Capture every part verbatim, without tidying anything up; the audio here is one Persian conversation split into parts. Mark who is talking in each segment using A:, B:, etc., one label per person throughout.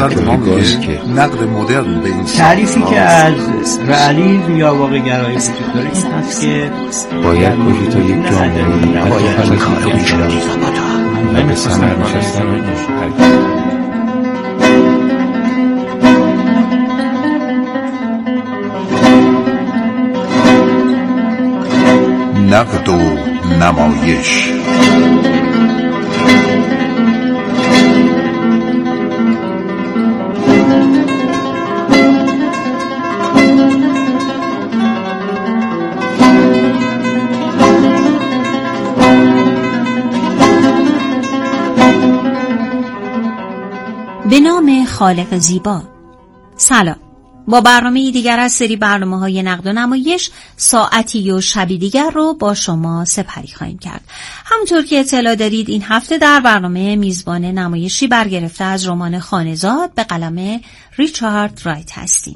A: بهتر به ما میگه نقد مدرن به این
B: تعریفی که از رئالیسم یا واقع‌گرایی وجود داره این هست که
C: باید باشی تا یک جامعه
D: نباید میخواد میشدی
C: و به ثمر نشستن
A: نقد و نمایش.
E: به نام خالق زیبا. سلام. با برنامه دیگر از سری برنامه‌های نقد و نمایش ساعتی و شبی دیگر رو با شما سپری خواهیم کرد. همونطور که اطلاع دارید این هفته در برنامه میزبان نمایشی برگرفته از رمان خانه‌زاد به قلم ریچارد رایت هستیم.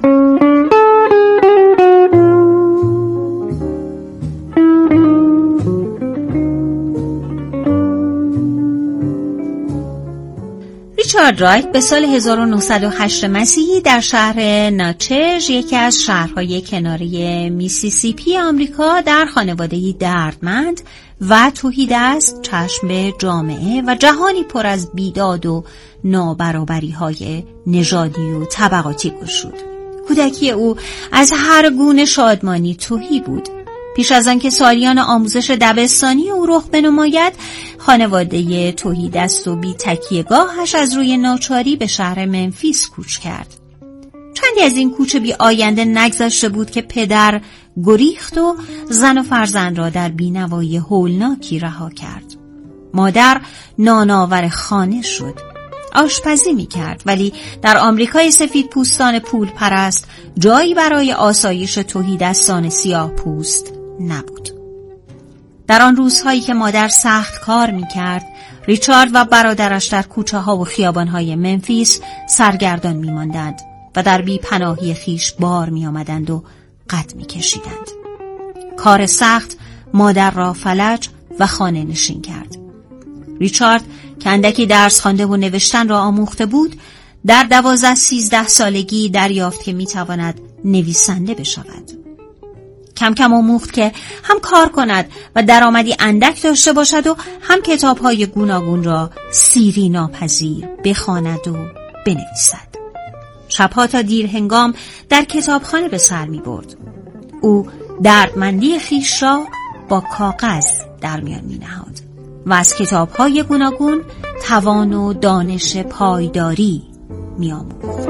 E: ریچارد رایت به سال هزار و نهصد و هشت مسیحی در شهر ناچژ، یکی از شهرهای کناری میسیسیپی آمریکا، در خانواده‌ای دردمند و تهیدست چشم به جامعه و جهانی پر از بیداد و نابرابری‌های نژادی و طبقاتی گشود. کودکی او از هر گونه شادمانی تهی بود. پیش از آن که سالیان آموزش دبستانی او رخ بنماید، خانواده تهیدست و بی تکیه‌گاهش از روی ناچاری به شهر منفیس کوچ کرد. چندی از این کوچ بی آینده نگذشته بود که پدر گریخت و زن و فرزند را در بینوایی هولناکی رها کرد. مادر نانآور خانه شد. آشپزی می کرد، ولی در آمریکای سفید پوستان پول پرست جایی برای آسایش تهیدستان سیاه پوست نبود. در آن روزهایی که مادر سخت کار می کرد، ریچارد و برادرش در کوچه ها و خیابان های منفیس سرگردان می ماندند و در بی پناهی خیش بار می آمدند و قد می کشیدند. کار سخت مادر را فلج و خانه نشین کرد. ریچارد که اندکی درس خوانده و نوشتن را آموخته بود، در دوازده سیزده سالگی دریافت که می تواند نویسنده بشود. کم کم آموخت که هم کار کند و درآمدی اندک داشته باشد و هم کتاب‌های گوناگون را سیری ناپذیر بخواند و بنویسد. شبها تا دیر هنگام در کتابخانه به سر می برد. او دردمندی خویش را با کاغذ در میان می نهاد و از کتاب‌های گوناگون توان و دانش پایداری می آموخت.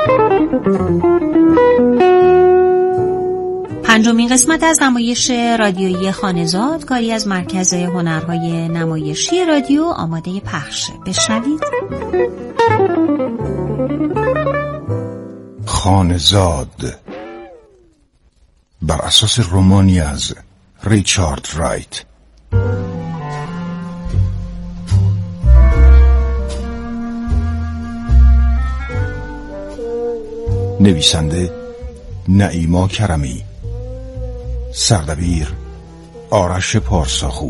E: پنجمین قسمت از نمایش رادیویی خانه‌زاد، کاری از مرکز هنرهای نمایشی رادیو، آماده پخشه. بشنوید.
F: خانه‌زاد بر اساس رمانی از ریچارد رایت. نویسنده نعیما کرمی، سردبیر آرش پارساخو.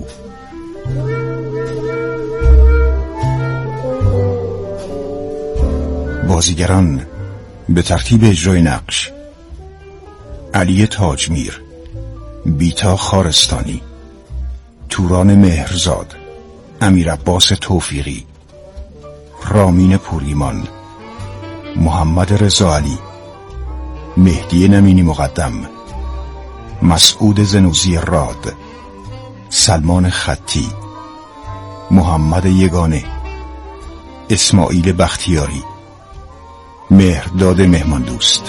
F: بازیگران به ترتیب اجرای نقش: علی تاجمیر، بیتا خارستانی، توران مهرزاد، امیر عباس توفیقی، رامین پوریمان، محمد رضا علی، مهدی نمینی مقدم، مسعود زنوزی راد، سلمان خطی، محمد یگانه، اسماعیل بختیاری، مهرداد مهمان دوست.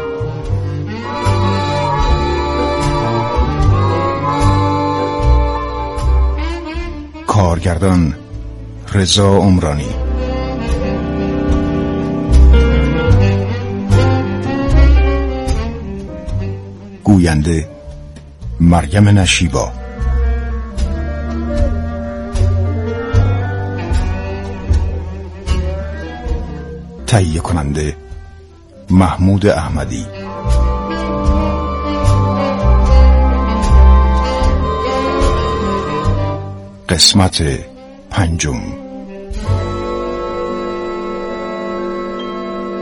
F: کارگردان رضا عمرانی. گوینده مریم نشیبا. تهیه کننده محمود احمدی. قسمت پنجم.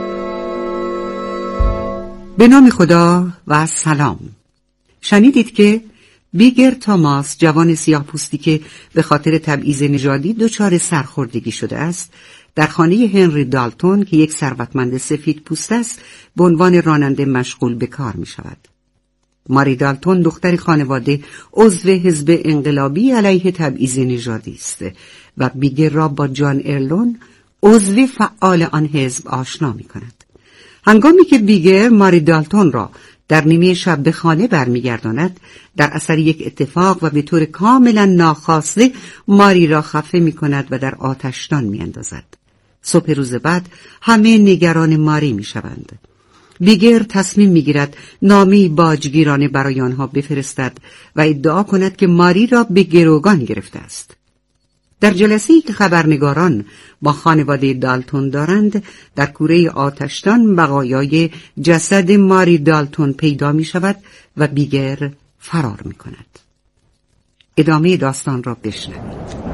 G: به نام خدا و سلام. شنیدید که بیگر توماس، جوان سیاه‌پوستی که به خاطر تبعیض نژادی دچار سرخوردگی شده است، در خانه هنری دالتون که یک ثروتمند سفید پوست است به عنوان راننده مشغول به کار می شود. ماری دالتون دختر خانواده عضو حزب انقلابی علیه تبعیض نژادی است و بیگر را با جان ارلون عضو فعال آن حزب آشنا می کند. هنگامی که بیگر ماری دالتون را در نیمه شب به خانه برمیگرداند، در اثر یک اتفاق و به طور کاملا ناخواسته ماری را خفه می کند و در آتشدان می اندازد. صبح روز بعد همه نگران ماری می شوند. بیگر تصمیم می گیرد نامه‌ای باجگیرانه برای آنها بفرستد و ادعا کند که ماری را به گروگان گرفته است. در جلسه‌ای که خبرنگاران با خانواده دالتون دارند، در کوره آتشدان بقایای جسد ماری دالتون پیدا می شود و بیگر فرار می کند. ادامه داستان را بشنوید.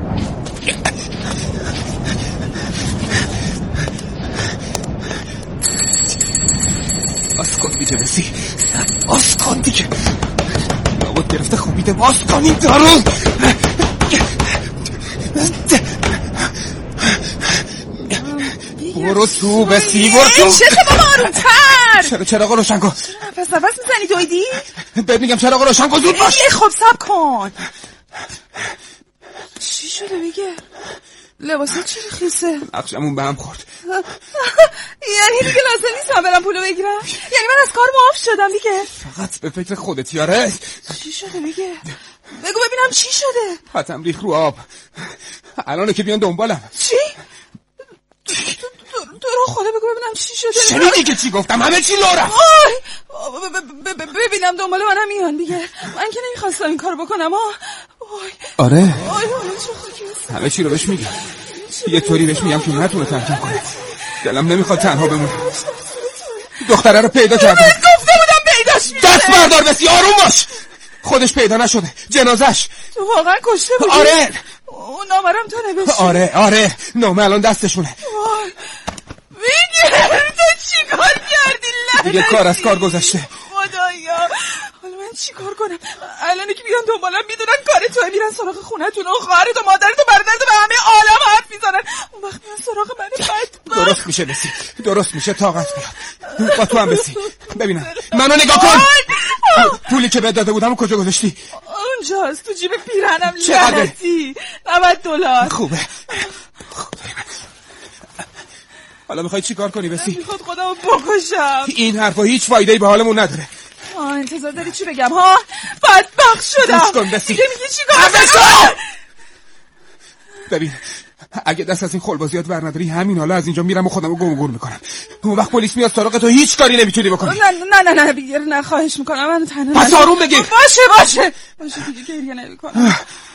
H: باز کن دیگه بسی، باز کن دیگه. نابود گرفته خوابیده، باز کن این دارو. برو تو بسی، برو تو.
I: چه بابا آرومتر.
H: چرا چراغ روشن کن.
I: چرا نفس نفس میزنی دویدی؟
H: بهت میگم چراغ روشن کن، زود باش.
I: خب صبر کن. چی شده میگه؟ لباسه چی خیسه؟
H: نقشمون به هم خورد.
I: یعنی دیگه لازم نیست من برم پولو بگیرم؟ یعنی من از کار معاف شدم دیگه؟
H: فقط به فکر خودت یاره.
I: چی شده میگه؟ بگو ببینم چی شده؟
H: خطم ریخ رو آب. الانه که بیان دنبالم.
I: چی؟ تو رو خدا بگو ببینم چی شده.
H: شنیدی که چی گفتم؟ همه چی لورم.
I: ببینم دنبال منم میان دیگه. من که نمیخواستم این کارو بکنم.
H: آره همه چی رو بهش میگم، یه طوری بهش میگم که نتونه ترکم کنه. دلم نمیخواد تنها بمونه. دختره رو پیدا کردم.
I: من گفته بودم پیداش میشه.
H: دست بردار بسی، آروم باش. خودش پیدا نشده، جنازش.
I: تو واقعا کشته بودی؟
H: آره.
I: اون نامرم تو نوشتی؟
H: آره آره نامه الان دستشونه.
I: وای میگه تو چی کار کردی؟ لعنتی
H: دیگه کار از کار گذشته.
I: خدایا حالا من چی کار کنم؟ الان که بیان دنبالم میدونن کار توه، میرن سراغ خونتون و خواهرت و مادرت و برادرت و به همه عالم حرف میزنن. اون وقت میان سراغ من بدبخت.
H: درست میشه بسی، درست میشه، طاقت بیاد. با تو هم بسی. ببینم منو نگاه کن. پولی که بهت داده بودم کجا گذاشتی؟
I: اونجاست تو جیب پیرهنم. لعنتی نود دلار.
H: خوبه. حالا میخوای چی کار کنی بسی؟
I: میخواد خودمو بکشم.
H: این حرفا هیچ فایده‌ای به حالمون نداره.
I: آه انتظار داری چی بگم ها؟ بدبخت شدم.
H: گوش کن بسی.
I: دیگه میگی چی کار کنم؟
H: ببین اگه دست از این خلبازیات بر نداری، همین حالا از اینجا میرم و خودمو گم و گور میکنم. اون وقت پلیس میاد سراغ تو، هیچ کاری نمیتونی بکنی.
I: نه نه نه نه بیگر نه، خواهش میکنم منو تنها
H: پس آروم بگیر.
I: باشه باشه باشه دیگه گریه نمیکنم.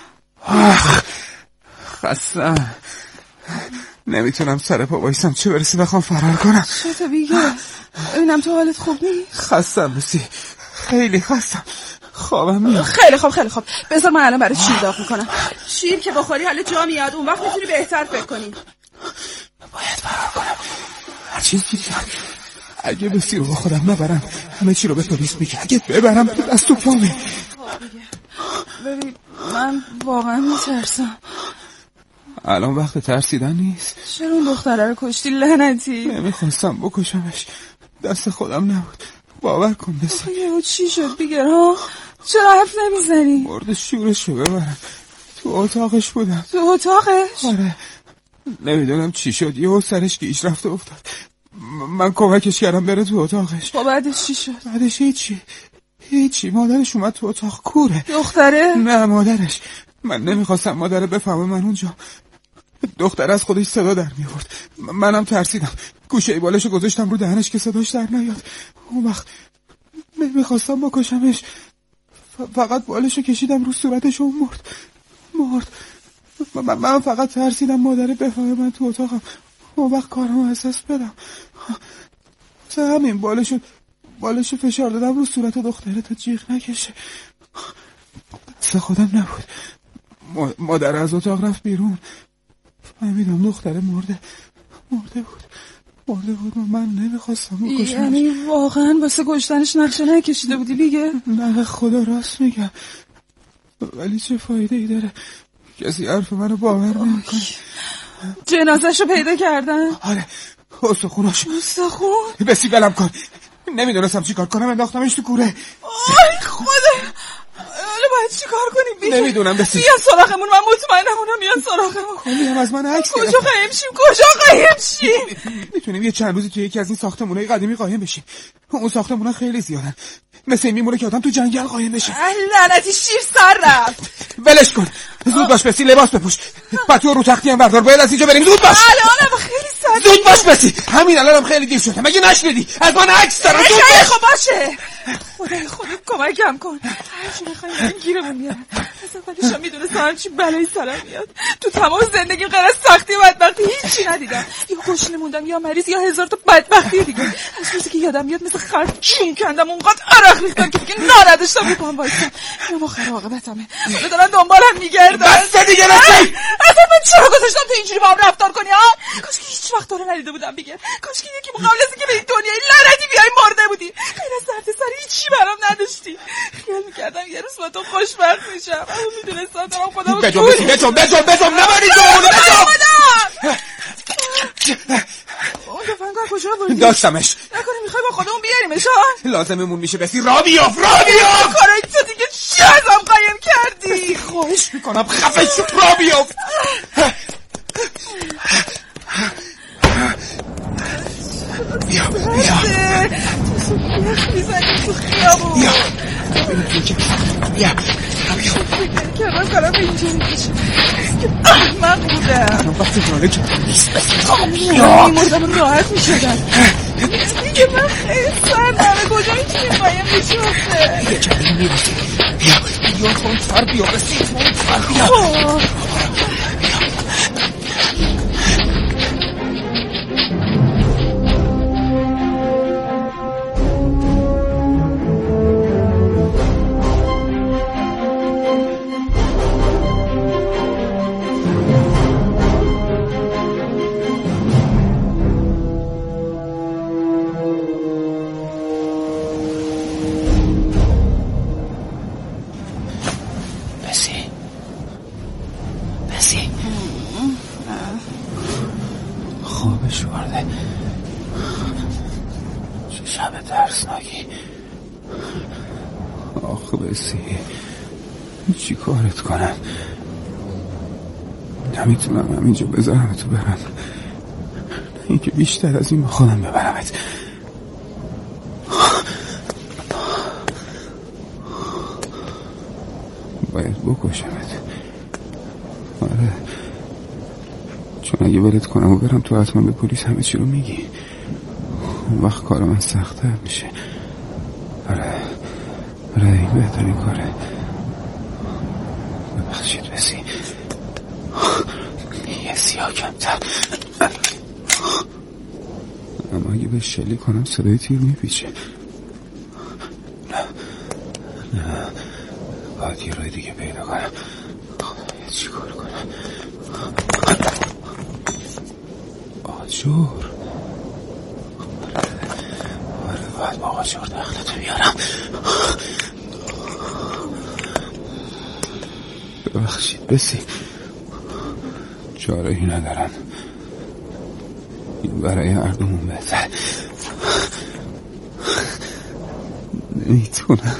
H: خستم، نمیتونم سر پا بایستم، چه برسه بخوام فرار کنم.
I: چطور بیگر؟ ببینم تو حالت خوب نیست؟
H: خستم بسی، خیلی خستم، خوابم میاد.
I: خیلی خوب خیلی خوب بذار من الان برای شیر داغ میکنم. شیر که بخوری حالت جا میاد، اون وقت میتونی بهتر فکر کنی.
H: باید فرار کنم، هر چیز دیدم. اگه بسی رو با خودم نبرم همه چی رو به پلیس میگه. اگه ببرم دست تو پامه.
I: ببین من واقعا میترسم.
H: الان وقت ترسیدن نیست.
I: چرا اون دختره رو کشتی لعنتی؟
H: نمیخواستم بکشمش، دست خودم نبود، باور کن بسی.
I: یهو چی شد بیگر ها؟ چرا حرف نمیزنی؟
H: مرد شورش رو ببرم. تو اتاقش بودم.
I: تو اتاقش؟
H: آره نمیدونم چی شد، یهو سرش گیج رفت و افتاد. من کمکش کردم بره تو اتاقش.
I: با بعدش چی شد؟
H: بعدش هیچی هیچی مادرش اومد تو اتاق. کوره.
I: دختره؟
H: نه مادرش. من نمیخواستم مادره بفهمه من اونجا. دختر از خودش صدا در میورد، منم ترسیدم، گوشه بالشو گذاشتم رو دهنش که صداش در نیاد. اون وقت نمیخواستم بکشمش، فقط بالشو کشیدم رو صورتش و مرد مرد من, من فقط ترسیدم مادره بفهمه من تو اتاقم، اون وقت کارمو از دست بدم. مثلا همین بالشو بالشو فشار دادم رو صورت دختره تا جیغ نکشه. دست خودم نبود. مادر از اتاق رفت بیرون، فهمیدم دختره مرده مرده بود. مرده بود. من نمیخواستم بکشمش.
I: یعنی واقعا واسه کشتنش نقشه نکشیده بودی بیگه؟
H: نه خدا راست میگم، ولی چه فایده ای داره؟ کسی حرف منو باور نمیکنه.
I: جنازه‌شو پیدا کردن؟
H: آره، استخوناش.
I: استخون؟
H: بسی ولم کن، نمیدونستم چی کار کنم، انداختمش تو کوره.
I: آی خدا، حالا باید چی کار کنیم؟ بیا
H: نمیدونم بسی.
I: بیا سراغمون، من مطمئنم اونا میان سراغمون.
H: خیلی هم از من عکس گرفتن.
I: کجا قایم شیم؟ کجا قایم شیم؟
H: میتونیم یه چند روزی توی یکی از این ساختمونای قدیمی قایم بشیم. اون ساختمونا خیلی زیادن، مثل این میمونه که آدم تو جنگل قایم بشه.
I: لعنتی شیر سر رفت.
H: ولش کن، زود باش بسی، لباس بپوش، پتو رو تختی هم بردار، باید از اینجا بریم. زود باش.
I: الانم خیلی سر.
H: زود باش بسی، همین الانم خیلی دیر شده. مگه نشنیدی از من عکس دارم؟ زود باش.
I: خب باشه، خدای خودت کمکم کن. هرچی بخوایم این گیرمون میارن. اصلا خودشم میدونستم هرچی بلایی سرم میاد. تو تمام زندگی غیر از سختی و بدبختی هیچی ندیدم. یا گشنه موندم یا مریض یا هزار تا بدبختی دیگه. از روزی که یادم میاد مثل خر چون کندم، اونقدر عرق ریختم که دیگه ناردشتم رو پام وایسم. اینو آخر عاقبتمه. حالا دارن دنبالم میگردن.
H: بس دیگه رفتی.
I: اصلا من چرا گذاشتم تو اینجوری با هم رفتار کنی ها؟ کاش که هیچ وقت تو رو ندیده بودم بگه. کاش که یکی قبل از اینکه به این دنیای لعنتی بیای مرده بودی. غیر از درد سر هیچی برام نداشتی. خیال میکردم یه روز با تو خوشبخت میشم، اما میدونستم دارم خودمو
H: بجم بسی، بجم بجم بجم نبری جمعونو بجم.
I: اون دفنگاه کجا بردی؟
H: داشتمش.
I: نکنه میخوای با خودمون بیاریمش ها؟
H: لازممون میشه بسی. را بیاف را بیاف.
I: کارای تو دیگه چی ازم قایم کردی؟
H: خواهش میکنم خفه شو، را بیاف. بیا بیا
I: میزنی تو خیابون.
H: بیا بیا بیا
I: کردم کارم به اینجا میشه احمق بودم.
H: من وقتی جانه که نیست بسی.
I: بیا میمردم راحت میشدم دیگه. من خیلی سر داره. کجا میتونیم قایم بشی آخه؟
H: یه کمی میرسی. بیا بیا خون فر بیا بسی. خون فر بیا. خوابش برده. چه شب ترسناکی. آخ بسی، چی کارت کنم؟ نمیتونم همینجا بذارم تو برم، اینکه بیشتر از این با خودم ببرمت. باید بکشمت. آره، چون اگه ولت کنم و برم تو حتما به پلیس همه چی رو میگی. اون وقت کار من سخت‌تر میشه. آره آره این بهترین کاره. ببخشید بسی، یه سیاه کمتر. اما اگه به شلی کنم صدای تیر میپیچه. نه نه باید یه رای دیگه پیدا کنم. خدایا چی کار کنم؟ آجور. آره باید با آجور دخلتو بیارم. ببخشید بسی، چاره‌ای ندارم. این برای هر دومون بهتر. نمیتونم.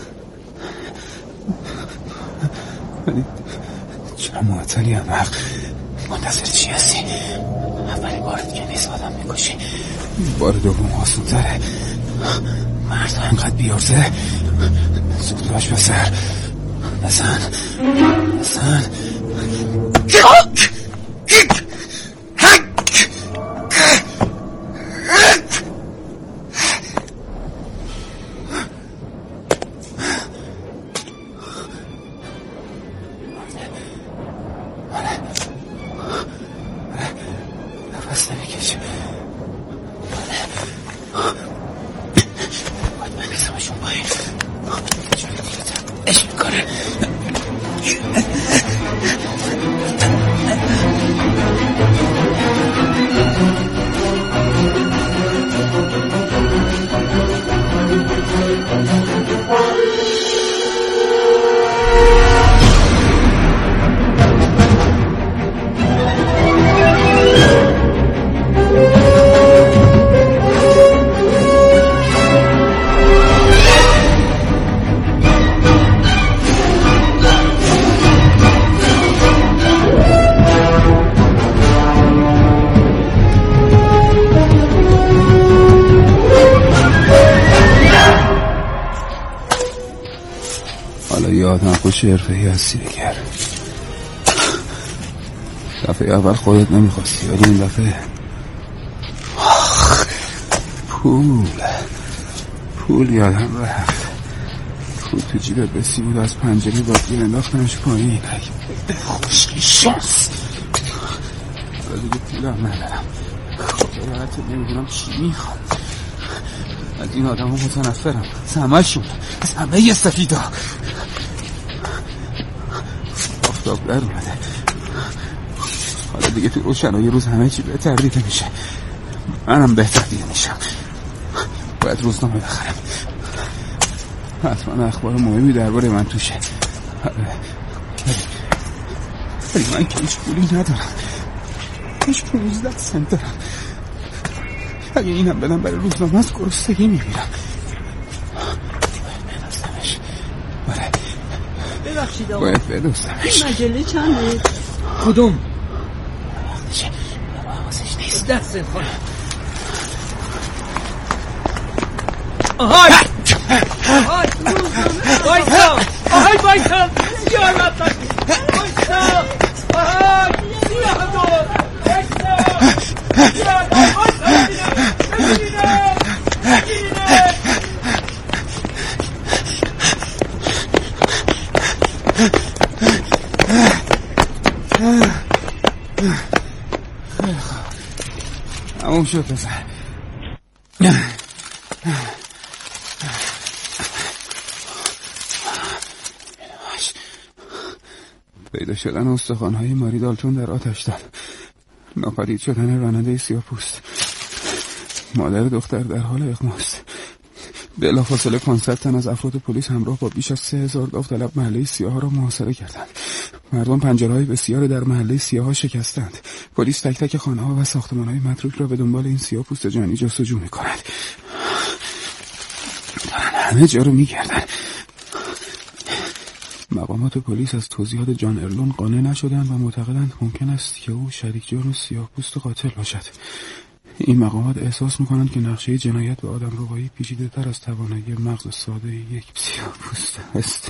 H: ولی چرا معطلی هم حق؟ منتظر چی هستی؟ اولی بارت که نیست آدم میکشی. بار دوم آسون تره. مرد انقدر بیارزه. زود باش بسر. بزن بزن. نفس نمیکشم. باید من بزمشون باید جایی دیگه اش میکنه. آدم خوش حرفه‌ای هستی دیگر. دفعه اول خودت نمیخواستی ولی این دفعه پول پول یادم رفت. پول تو جیبت بسی بود از پنجره با گیر انداختنش پایین. خوشی شانس ولی دیگه پولم ندارم. خب یادت نمیدونم چی میخوام. از این آدم ها متنفرم، از همه شون، از همه ی سفیدا. آفتاب در اومده، حالا دیگه تو روشنایی روز همه چی بهتر دیده میشه. منم بهتر دیده میشم. باید روزنامه بخرم، حتما اخبار مهمی درباره من توشه. ولی من که هیچ پولی ندارم، هیچ پونزده سنت دارم. اگه اینم بدم برای روزنامه از گرسنگی میمیرم. بدوستمش. بله
B: ببخشید آقا،
H: باید بدوستمش.
B: این مجله چنده؟ کدوم؟ حواسش نیست. دست خود. آهای آهای بایستا آهای بایستا سیاه رفتن بایستا آهای سیاه دور بایستا سیاه دور بایستا بگیره بگیره
H: تموم شد پسر. پیدا شدن استخوان‌های ماری دالتون در آتش‌دان، ناپدید شدن راننده سیاه‌پوست، مادر دختر در حال اغماست. بلافاصله پانصد تن از افراد پلیس همراه با بیش از سه هزار داوطلب محله سیاها را محاصره کردند. مردم پنجره‌های بسیار در محله سیاها شکستند. پلیس تک تک خانه‌ها و ساختمان‌های متروک را به دنبال این سیاه‌پوست جانی جستجو می‌کند. همه جا رو می‌گردند. مقامات پلیس از توضیحات جان ارلون قانع نشدند و معتقدند ممکن است که او شریک جرم سیاه‌پوست قاتل باشد. این مقامات احساس می‌کنند که نقشه جنایت به آدمربایی پیچیده‌تر از توانایی مغز ساده یک سیاه‌پوست است.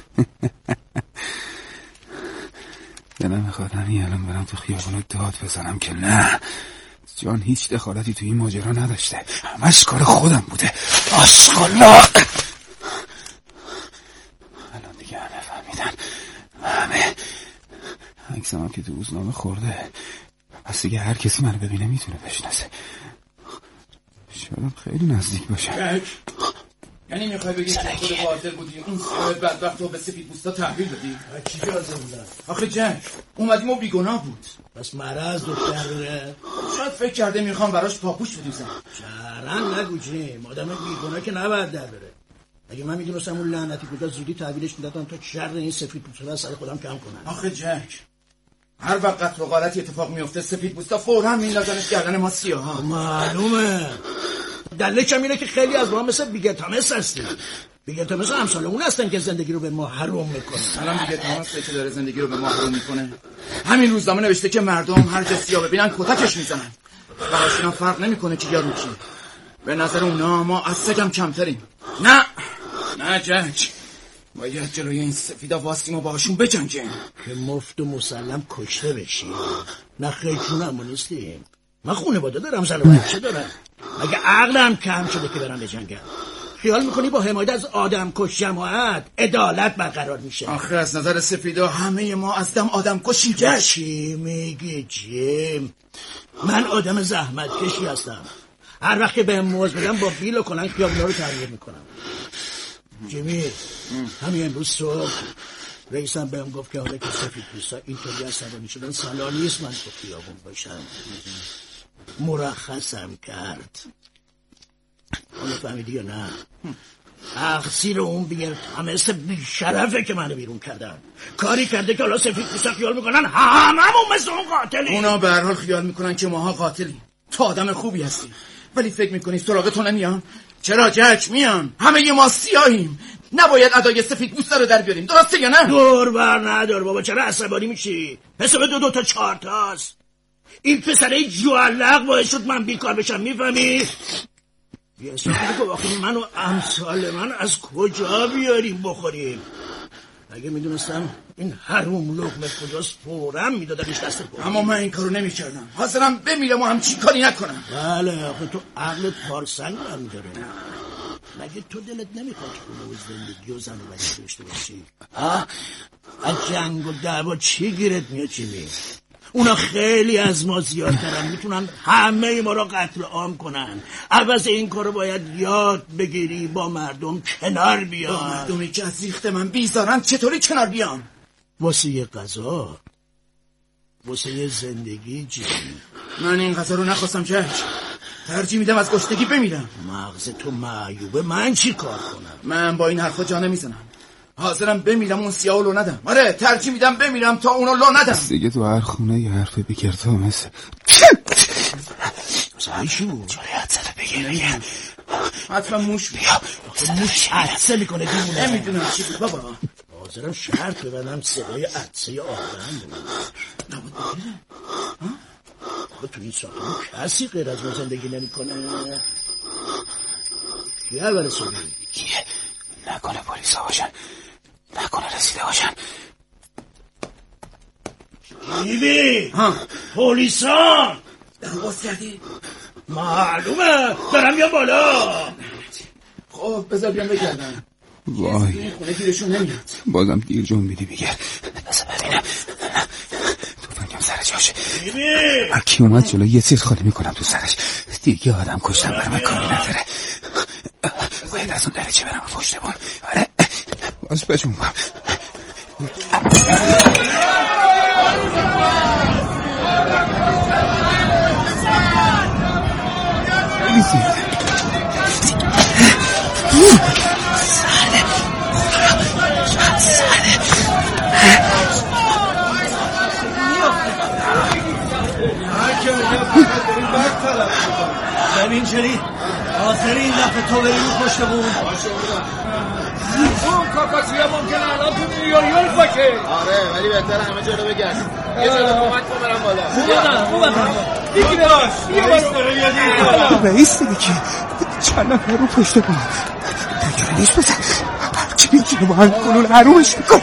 H: دلم می‌خواد همین الان برم تو خیابون داد بزنم که نه، جان هیچ دخالتی تو این ماجرا نداشته، همش کار خودم بوده. آشغالا. الان دیگه همه فهمیدن، همه. عکسم هم که تو روزنامه خورده، پس دیگه هر کسی منو ببینه میتونه بشناسه. شاید خیلی نزدیک باشه.
J: یعنی میخوای بگی که خود قاتل بودی، اون سیاه بدبخت رو به سفید پوستا تحویل بدی؟
K: چی جازه بودن؟
J: آخه جنگ اومدیم و بیگناه بود.
K: بس مرض دختر بره؟
J: شاید فکر کرده میخوام براش پاپوش بدوزم.
K: چرن نگو جیم، آدم بیگناه که نباید در بره. اگه من میدونستم اون لعنتی کجا زودی تحویلش میدادم تا شر این سفید پوستا سر خودم کم کنم.
J: آخه جنگ هر وقت قتل و غارتی اتفاق میفته سفید پوستا فوراً میندازنش گردن ما سیاها.
K: معلومه. دلیلش هم اینه که خیلی از ما مثل بیگر تامس هستیم. بیگر تامس امثال اون هستن که زندگی رو به ما حروم میکنن.
J: الان بیگر تامس که داره زندگی رو به ما حروم میکنه. همین روزنامه نوشته که مردم هر جا سیاه ببینن کتکش میزنن. براشون فرق نمیکنه کی یا رو کی. به نظر اونا ما از سگم کمتریم. نه نه جنگ، باید جلوی این سفیدا واسیم و باشون بجنگیم
K: که مفت و مسلم کشته بشیم. نه خیلیشون نیستیم. من خونه باده دارم، زن و بچه دارم. مگه عقلم کم شده که برم بجنگم؟ خیال میکنی با حمایت از آدم کش جماعت عدالت برقرار میشه؟
J: آخه از نظر سفیدا همه ما از دم آدم کشیم.
K: چی میگی جیم؟ من آدم زحمت کشی هستم. هر وقت که بهم موز بدم با بیل و کلنگ خیابونا رو تغییر میکنم. جیمی همین امروز صبح رئیسم بهم گفت که حالا که سفید پوستا اینطوری عصبانی شدن سالا نیست من تو خیابون باشم. مرخصم کرد. حالا فهمیدی یا نه؟ تقصیر اون بیگر همه بیشرفه که منو بیرون کردن. کاری کرده که حالا سفید پوستا خیال میکنن هممون مثل اون قاتلیم.
J: اونا به هر حال خیال میکنن که ماها قاتلیم. تو آدم خوبی هستی ولی فکر میکنی سراغ تو نمیان؟ چرا جک میان؟ همه ی ما سیاهیم. نباید ادای سفید پوستا رو در بیاریم، درسته یا نه؟
K: دور بر ندار بابا، چرا عصبانی میشی؟ حساب دو دو تا چهار تاست. این پسره جوالق باعث شد من بیکار بشم، میفهمی؟ یه حساب بگو آخه من و امثال من از کجا بیاریم بخوریم؟ اگه میدونستم این حروم لقمه کجاست فورا میدادمش دست پا.
J: اما من این کارو نمیکردم. حاضرم بمیرم و همچی کاری نکنم.
K: بله آخه تو عقلت پارسنگ هم داره. مگه تو دلت نمیخواد که اونو زندگی و زن و بچه داشته باشی؟ ها؟ از جنگ و دعوا چی گیرت میاد چی می؟ اونا خیلی از ما زیادترن، میتونن همه ما را قتل عام کنن. عوض این کارو باید یاد بگیری با مردم کنار بیان.
J: با مردمی که از ریخت من بیزارن چطوری کنار بیان؟
K: واسه یه غذا، واسه یه زندگی جیبی.
J: من این غذا رو نخواستم چشم، ترجیح میدم از گشنگی بمیرم.
K: مغز تو معیوبه، من چی کار کنم؟
J: من با این حرفا جا نمیزنم. حاضرم بمیرم اون سیاهو لو ندم. آره ترجیح میدم بمیرم تا اونو لو ندم.
H: دیگه تو هر خونه یه حرف بگرد و مثل
K: سایشو
J: جوری حد زده بگیر بگیر حتما موش
K: بیا. موش عدسه میکنه دیمونه.
J: نمیدونم چی بود بابا.
K: حاضرم شرط ببندم صدای عدسه آدم بود.
J: نبود بگیره.
K: آخه تو این ساختمون کسی غیر از ما زندگی نمیکنه. کی اول صبحی؟
H: کیه؟ نکنه پلیس ها باشن، نکنه رسیده باشن.
K: بیبی پلیس ها
J: در باز کردی؟
K: معلومه دارم بیا بالا.
J: خب بذار بیام بگردم.
H: وای
J: خونه گیرشون نمیاد.
H: بازم دیر جون میدی بگر. بذار ببینم توفنگم سر جاشه.
K: بیبی
H: هرکی اومد جلو یه سیر خالی میکنم تو سرش. دیگه آدم کشتم برای من کاری نداره. باید از اون درچه برم پشت بان. آره باز بجون کنم. بریزید سرده سرده
K: ببین چلی آخر این دفعه تو بریم پشت بون.
L: اون کاکاسیا ممکنه الان تو نیویورک باشه.
J: آره ولی بهتره همه جا رو بگرد. یه جا رو کمک کن برم بالا.
L: خوبه خوبه دیگه باش بیا بالا.
H: رئیس دیگه که چند نفر رو پشت بون دیگه نیست بزن چی میگه با هم کنون حرومش میکن.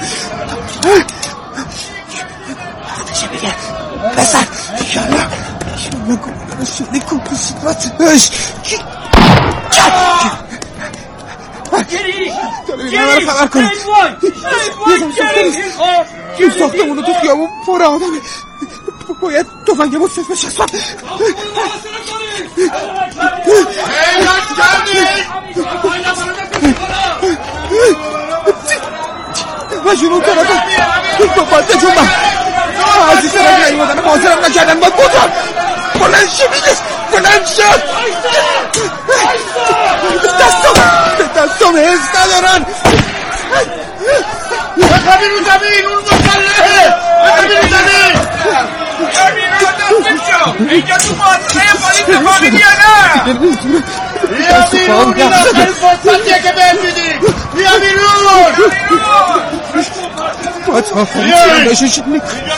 H: وقتشه بگه بزن یالا یالا کنون شده کن تو صورتش.
L: گری
H: گری خبر کن. این ساختمونو تو خیابون پر آدمه. باید تفنگمون صرف بشستم. مجنون طرفه با بازده جون من عزیز را نیومدن حاضرم نکردن باید بودم. بلند شد بلند شد دستم دستم حس ندارن.
L: بخوابی رو زمین اون مسلحه بخوابی رو زمین بخوابی رو دستم شو. اینجا تو مازنه پالیس فامیلی یا نه؟ بیا بیرون این آخرین فرصتیه که بهت میدیم. بیا بیرون
H: با تا فامیلی باشو شدنی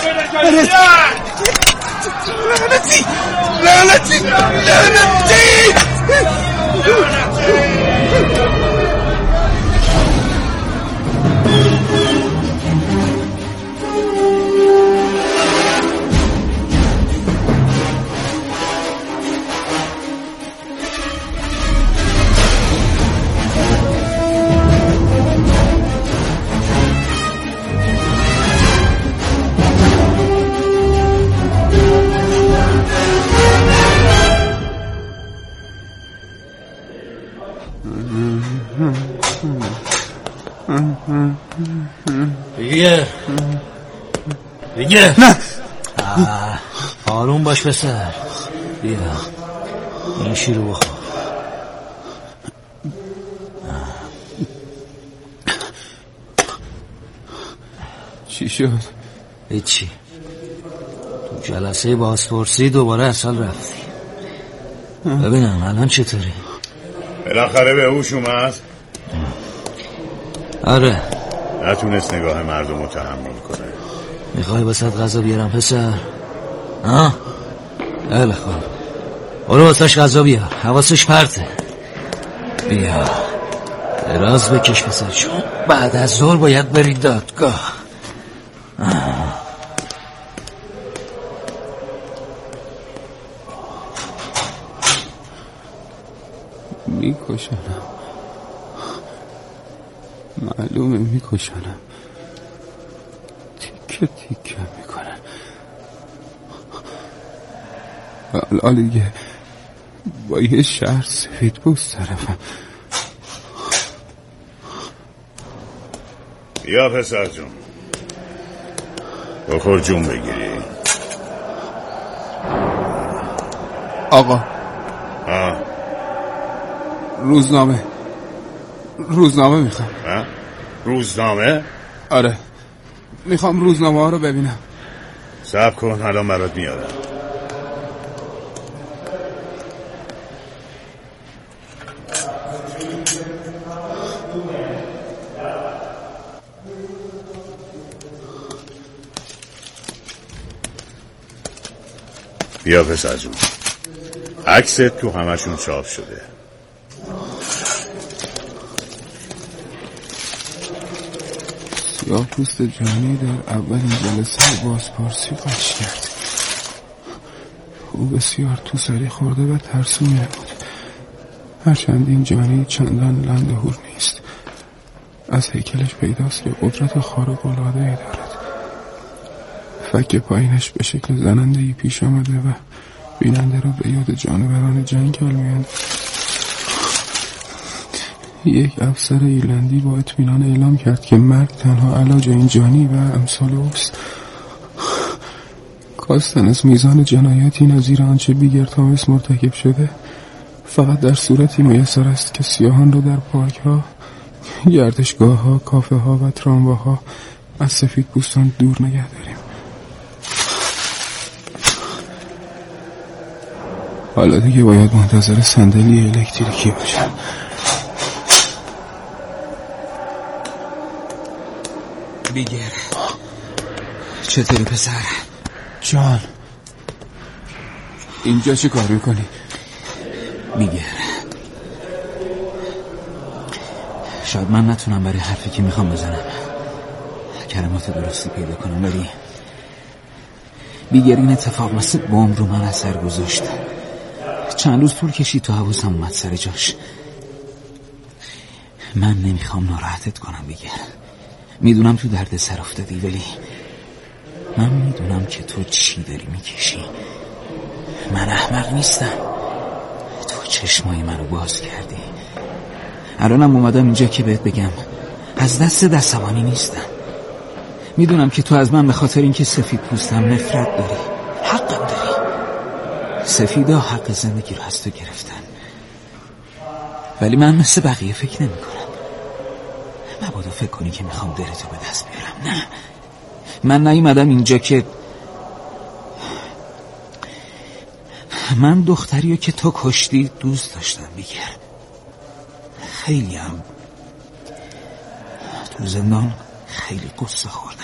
H: لعنتی لعنتی لعنتی
K: دیگه دیگه
H: نه
K: آروم باش پسر. بیا این شیر رو بخور.
H: چی شد؟
K: هیچی. تو جلسه بازپرسی دوباره اصل رفتی. ببینم الان چطوری؟
M: بالاخره به هوش اومد؟
K: آره
M: نتونست نگاه مردم رو تحمل کنه.
K: میخوای واسه غذا بیارم پسر؟ ها؟ خیلی خوب برو واسهش غذا بیار. حواسش پرته. بیا دراز بکش پسر جون، بعد از ظهر باید بری دادگاه.
H: میکشنم، معلومه میکشنم، تیکه تیکه میکنن. حالا دیگه با یه شهر سفید پوست طرفم.
M: یا پسر جون، بخور جون بگیری.
H: آقا
M: ها؟
H: روزنامه روزنامه میخوام.
M: روزنامه؟
H: آره، میخوام روزنامه ها رو ببینم.
M: صبر کن، الان برات میارم. بیا پسر جون، عکست تو همشون چاپ شده.
H: سیاه پوست جانی در اولین جلسه بازپرسی قش کرد. او بسیار تو سری خورده و ترسونی بود، هرچند این جانی چندان لندهور نیست. از هیکلش پیداست که قدرت خارق العاده‌ای دارد. فک پایینش به شکل زننده‌ای پیش آمده و بیننده را به یاد جانوران جنگل می‌اندازد. یک افسر ایرلندی با اطمینان اعلام کرد که مرگ تنها علاج این جانی و امثال اوست. کاستن از میزان جنایتی نظیر آنچه بیگر تامس مرتکب شده فقط در صورتی میسر است که سیاهان را در پارک ها، گردشگاه ها، کافه ها و ترامواها از سفید پوستان دور نگه داریم. حالا دیگه باید منتظر صندلی الکتریکی باشم.
J: بیگر چطوری پسر؟
H: جان، اینجا چی کار میکنی؟
J: بیگر شاید من نتونم برای حرفی که میخوام بزنم کلمات درستی پیدا کنم، ولی بیگر این اتفاق مثل بمب رو من اثر گذاشت. چند روز طول کشید تا حواسم اومد سر جاش. من نمیخوام ناراحتت کنم بیگر، میدونم تو درد سر افتادی، ولی من میدونم که تو چی داری میکشی. من احمق نیستم، تو چشمای منو باز کردی. الانم اومدم اینجا که بهت بگم از دست دستوانی نیستم. میدونم که تو از من به خاطر اینکه سفید پوستم نفرت داری، حقم داری. سفیدا حق زندگی رو از تو گرفتن، ولی من مثل بقیه فکر نمی کنم. مبادا فکر کنی که میخوام دلتو به دست بیارم. نه، من نیومدم اینجا که من دختریو که تو کشتی دوست داشتم بیگر. خیلی هم تو زندان خیلی قصه خوردم،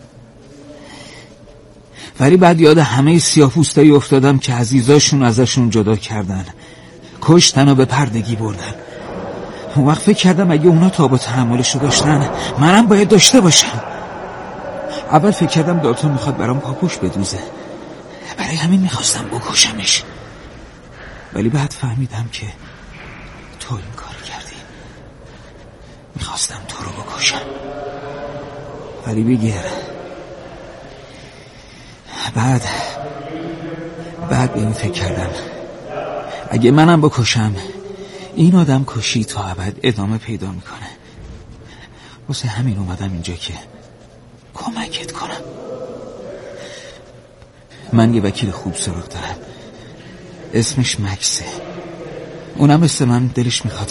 J: ولی بعد یاد همه سیاه‌پوستایی افتادم که عزیزاشون ازشون جدا کردن، کشتن و به پردگی بردن. اون وقت فکر کردم اگه اونا تاب و تحملشو داشتن منم باید داشته باشم. اول فکر کردم دالتون میخواد برام پاپوش بدوزه، برای همین میخواستم بکشمش، ولی بعد فهمیدم که تو این کار کردی. میخواستم تو رو بکشم، ولی بیگر بعد بعد به این فکر کردم اگه منم بکشم این آدم کشی تا ابد ادامه پیدا میکنه. واسه همین اومدم اینجا که کمکت کنم. من یه وکیل خوب سراغ دارم، اسمش مکسه. اونم مثل من دلش میخواد